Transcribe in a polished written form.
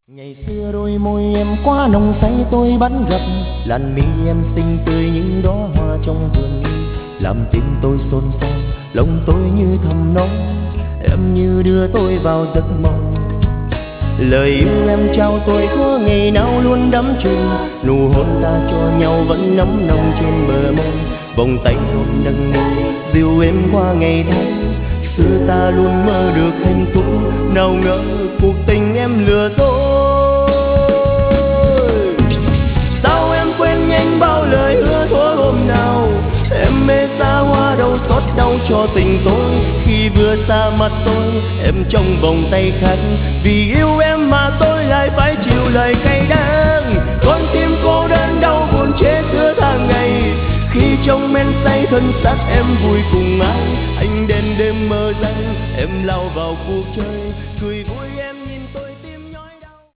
Ngày xưa đôi môi em quá nồng say tôi bắt gặp làn mi em xinh tươi những đóa hoa trong vườn đi, làm tim tôi xôn xao lòng tôi như thầm nói em như đưa tôi vào giấc mộng. Lời yêu em trao tôi thuở ngày nào luôn đắm chìm, nụ hôn ta cho nhau vẫn nóng nồng trên bờ môi, vòng tay ôm nâng niu dìu em qua ngày tháng. Xưa ta luôn mơ được hạnh phúc, nào ngờ cuộc tình em lừa dối. Sao em quên nhanh bao lời hứa thuở hôm nào, em mê xa hoa đâu xót đau cho tình tôi. Khi vừa xa mặt tôi em trong vòng tay khác, vì yêu em mà tôi lại phải chịu lời cay đắng. Con tim cô đơn đau buồn chế xưa tháng ngày, khi trong men say thân xác em vui cùng ai. Anh đến đêm mơ rằng em lao vào cuộc chơi, cười